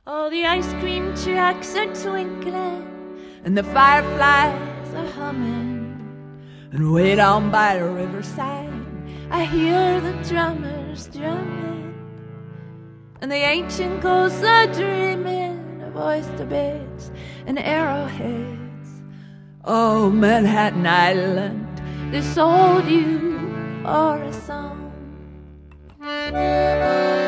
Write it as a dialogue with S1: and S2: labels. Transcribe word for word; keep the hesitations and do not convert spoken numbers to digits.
S1: Oh, the ice cream trucks are twinkling and the fireflies are humming, and way down by the riverside I hear the drummers drumming, and the ancient ghosts are dreaming of oyster beds and arrowheads. Oh, Manhattan Island, they sold you for a song.